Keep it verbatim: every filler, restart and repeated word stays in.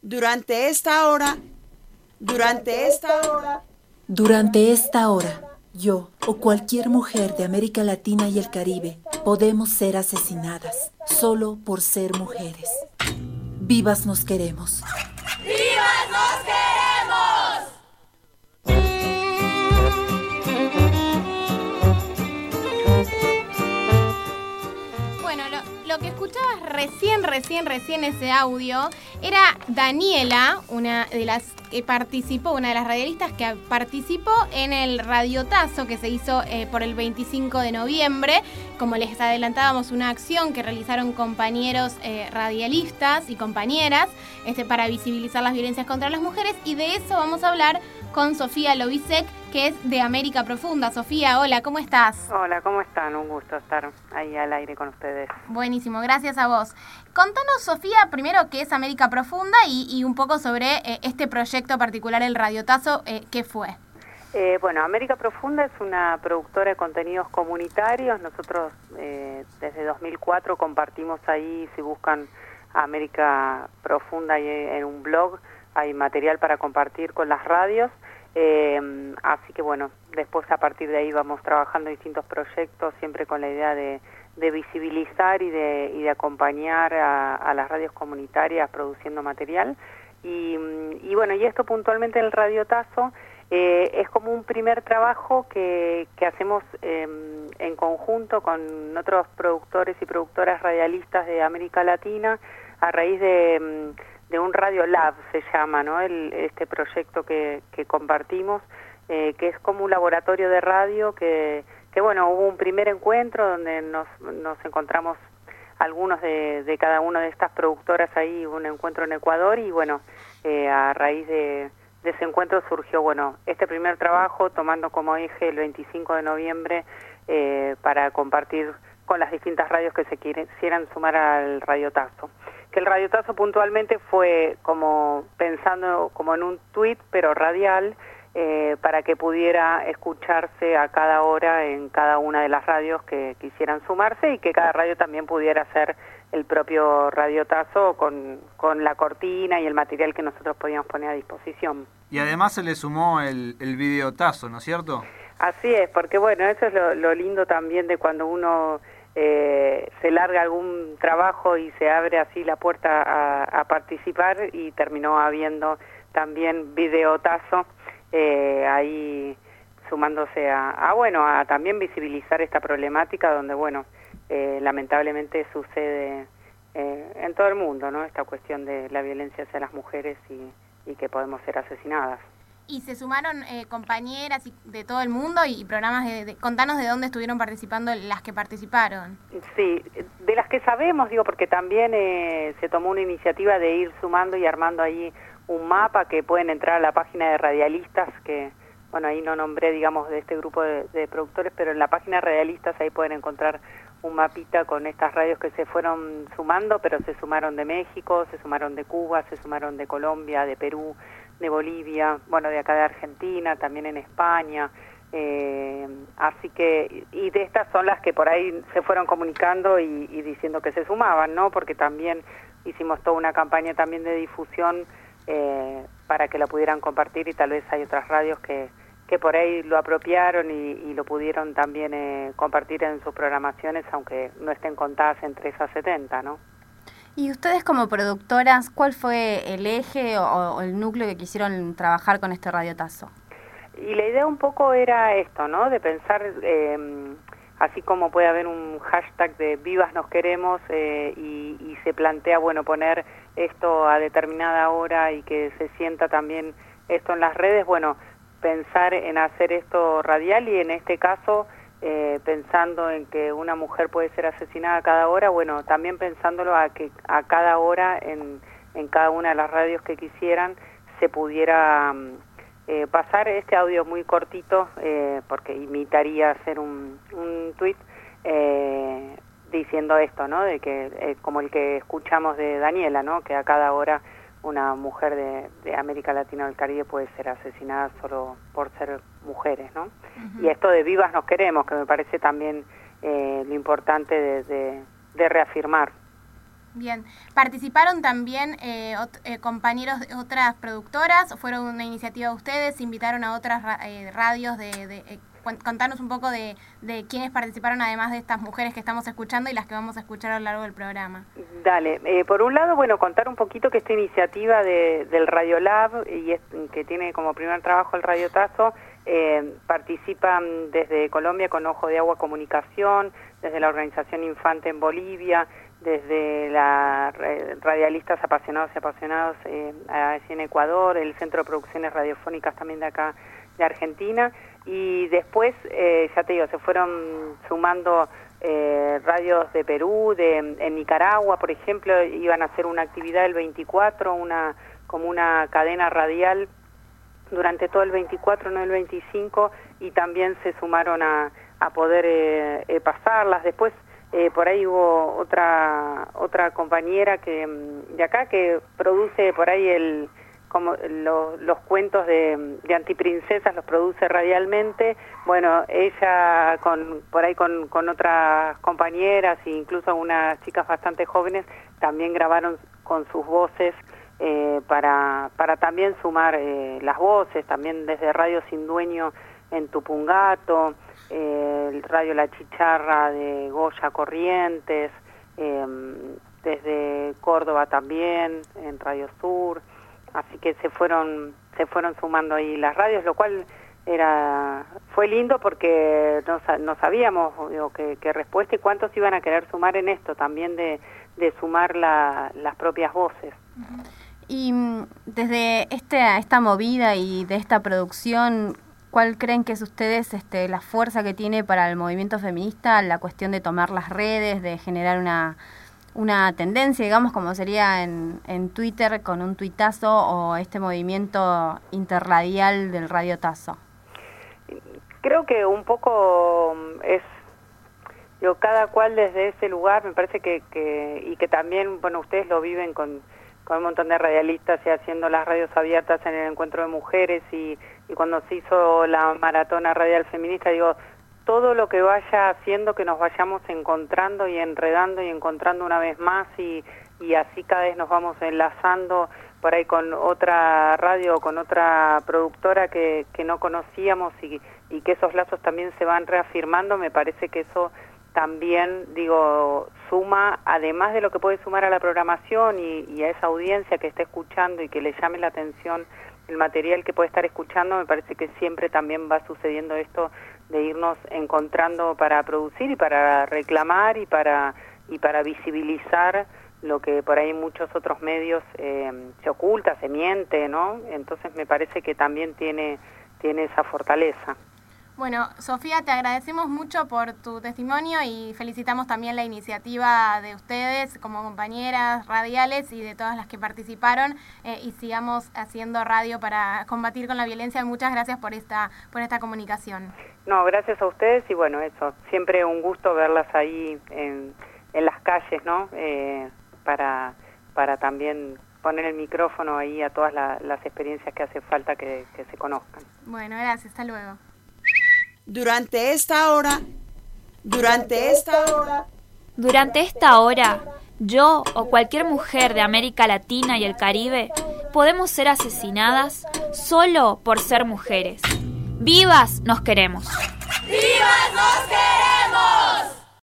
Durante esta hora, durante esta hora, Durante esta hora, yo o cualquier mujer de América Latina y el Caribe podemos ser asesinadas solo por ser mujeres. Vivas nos queremos. ¡Vivas nos queremos! Bueno, lo, lo que escuchabas recién, recién, recién ese audio era Daniela, una de las que participó, una de las radialistas que participó en el radiotazo que se hizo eh, por el veinticinco de noviembre. Como les adelantábamos, una acción que realizaron compañeros eh, radialistas y compañeras este, para visibilizar las violencias contra las mujeres, y de eso vamos a hablar con Sofía Lobisek, que es de América Profunda. Sofía, hola, ¿cómo estás? Hola, ¿cómo están? Un gusto estar ahí al aire con ustedes. Buenísimo, gracias a vos. Contanos, Sofía, primero qué es América Profunda y, y un poco sobre eh, este proyecto particular, el radiotazo, eh, ¿qué fue? Eh, bueno, América Profunda es una productora de contenidos comunitarios. Nosotros eh, desde dos mil cuatro compartimos ahí, si buscan América Profunda y en un blog, hay material para compartir con las radios. Eh, así que bueno, después a partir de ahí vamos trabajando distintos proyectos, siempre con la idea de, de visibilizar y de, y de acompañar a, a las radios comunitarias produciendo material. Y, y bueno, y esto puntualmente en el radiotazo eh, es como un primer trabajo que, que hacemos eh, en conjunto con otros productores y productoras radialistas de América Latina a raíz de... de un Radio Lab se llama, ¿no? El, este proyecto que, que compartimos, eh, que es como un laboratorio de radio que, que bueno, hubo un primer encuentro donde nos, nos encontramos algunos de, de cada una de estas productoras ahí, un encuentro en Ecuador, y bueno, eh, a raíz de, de ese encuentro surgió, bueno, este primer trabajo tomando como eje el veinticinco de noviembre eh, para compartir con las distintas radios que se quisieran sumar al radiotazo. Que el radiotazo puntualmente fue como pensando como en un tuit, pero radial, eh, para que pudiera escucharse a cada hora en cada una de las radios que quisieran sumarse y que cada radio también pudiera hacer el propio radiotazo con, con la cortina y el material que nosotros podíamos poner a disposición. Y además se le sumó el, el videotazo, ¿no es cierto? Así es, porque bueno, eso es lo, lo lindo también de cuando uno... Eh, se larga algún trabajo y se abre así la puerta a, a participar, y terminó habiendo también videotazo eh, ahí sumándose a, a bueno a también visibilizar esta problemática donde bueno eh, lamentablemente sucede eh, en todo el mundo, ¿no? Esta cuestión de la violencia hacia las mujeres y, y que podemos ser asesinadas. Y se sumaron eh, compañeras de todo el mundo y programas de, de... Contanos de dónde estuvieron participando las que participaron. Sí, de las que sabemos, digo, porque también eh, se tomó una iniciativa de ir sumando y armando ahí un mapa que pueden entrar a la página de Radialistas, que, bueno, ahí no nombré, digamos, de este grupo de, de productores, pero en la página de Radialistas ahí pueden encontrar un mapita con estas radios que se fueron sumando, pero se sumaron de México, se sumaron de Cuba, se sumaron de Colombia, de Perú, de Bolivia, bueno, de acá de Argentina, también en España, eh, así que, y de estas son las que por ahí se fueron comunicando y, y diciendo que se sumaban, ¿no? Porque también hicimos toda una campaña también de difusión eh, para que la pudieran compartir, y tal vez hay otras radios que, que por ahí lo apropiaron y, y lo pudieron también eh, compartir en sus programaciones, aunque no estén contadas entre esas setenta, ¿no? Y ustedes como productoras, ¿cuál fue el eje o, o el núcleo que quisieron trabajar con este radiotazo? Y la idea un poco era esto, ¿no? De pensar, eh, así como puede haber un hashtag de Vivas nos queremos eh, y, y se plantea, bueno, poner esto a determinada hora y que se sienta también esto en las redes, bueno, pensar en hacer esto radial y en este caso... Eh, pensando en que una mujer puede ser asesinada a cada hora, bueno, también pensándolo a que a cada hora en, en cada una de las radios que quisieran se pudiera eh, pasar este audio muy cortito, eh, porque imitaría hacer un, un tuit eh, diciendo esto, ¿no? De que eh, como el que escuchamos de Daniela, ¿no? Que a cada hora una mujer de, de América Latina o del Caribe puede ser asesinada solo por ser mujeres, ¿no? Uh-huh. Y esto de Vivas nos queremos, que me parece también eh, lo importante de, de, de reafirmar. Bien, ¿participaron también eh, ot- eh, compañeros de otras productoras? ¿O fueron una iniciativa de ustedes? ¿Invitaron a otras ra- eh, radios? De, de eh, contanos un poco de, de quiénes participaron, además de estas mujeres que estamos escuchando y las que vamos a escuchar a lo largo del programa. Dale, eh, por un lado, bueno, contar un poquito que esta iniciativa de, del Radiolab, y es, que tiene como primer trabajo el Radio Tazo, eh, participan desde Colombia con Ojo de Agua Comunicación, desde la Organización Infante en Bolivia, desde la eh, Radialistas Apasionados y Apasionados eh, allí en Ecuador, el Centro de Producciones Radiofónicas también de acá de Argentina, y después, eh, ya te digo, se fueron sumando eh, radios de Perú, de en Nicaragua, por ejemplo, iban a hacer una actividad el veinticuatro, una como una cadena radial durante todo el veinticuatro, no el veinticinco, y también se sumaron a, a poder eh, eh, pasarlas. Después, Eh, por ahí hubo otra otra compañera que de acá que produce por ahí el como lo, los cuentos de, de antiprincesas, los produce radialmente. Bueno, ella con por ahí con, con otras compañeras e incluso unas chicas bastante jóvenes también grabaron con sus voces eh, para para también sumar eh, las voces, también desde Radio Sin Dueño en Tupungato, eh, el Radio La Chicharra de Goya Corrientes, eh, desde Córdoba también, en Radio Sur, así que se fueron se fueron sumando ahí las radios, lo cual era fue lindo porque no, no sabíamos digo, qué, qué respuesta y cuántos iban a querer sumar en esto, también de, de sumar la, las propias voces. Uh-huh. Y desde este, esta movida y de esta producción, ¿cuál creen que es ustedes este, la fuerza que tiene para el movimiento feminista la cuestión de tomar las redes, de generar una, una tendencia, digamos, como sería en, en Twitter con un tuitazo o este movimiento interradial del Radio Tazo? Creo que un poco es, digo, cada cual desde ese lugar, me parece que, que y que también, bueno, ustedes lo viven con, con un montón de radialistas y haciendo las radios abiertas en el encuentro de mujeres y y cuando se hizo la maratona radial feminista, digo, todo lo que vaya haciendo que nos vayamos encontrando y enredando y encontrando una vez más y, y así cada vez nos vamos enlazando por ahí con otra radio o con otra productora que, que no conocíamos y, y que esos lazos también se van reafirmando, me parece que eso también, digo, suma, además de lo que puede sumar a la programación y, y a esa audiencia que está escuchando y que le llame la atención el material que puede estar escuchando, me parece que siempre también va sucediendo esto de irnos encontrando para producir y para reclamar y para y para visibilizar lo que por ahí en muchos otros medios eh, se oculta, se miente, ¿no? Entonces me parece que también tiene tiene esa fortaleza. Bueno, Sofía, te agradecemos mucho por tu testimonio y felicitamos también la iniciativa de ustedes como compañeras radiales y de todas las que participaron eh, y sigamos haciendo radio para combatir con la violencia. Muchas gracias por esta por esta comunicación. No, gracias a ustedes y bueno, eso, siempre un gusto verlas ahí en, en las calles, ¿no? Eh, para, para también poner el micrófono ahí a todas la, las experiencias que hace falta que, que se conozcan. Bueno, gracias, hasta luego. Durante esta hora, durante esta hora, durante esta hora, yo o cualquier mujer de América Latina y el Caribe podemos ser asesinadas solo por ser mujeres. ¡Vivas nos queremos! ¡Vivas nos queremos!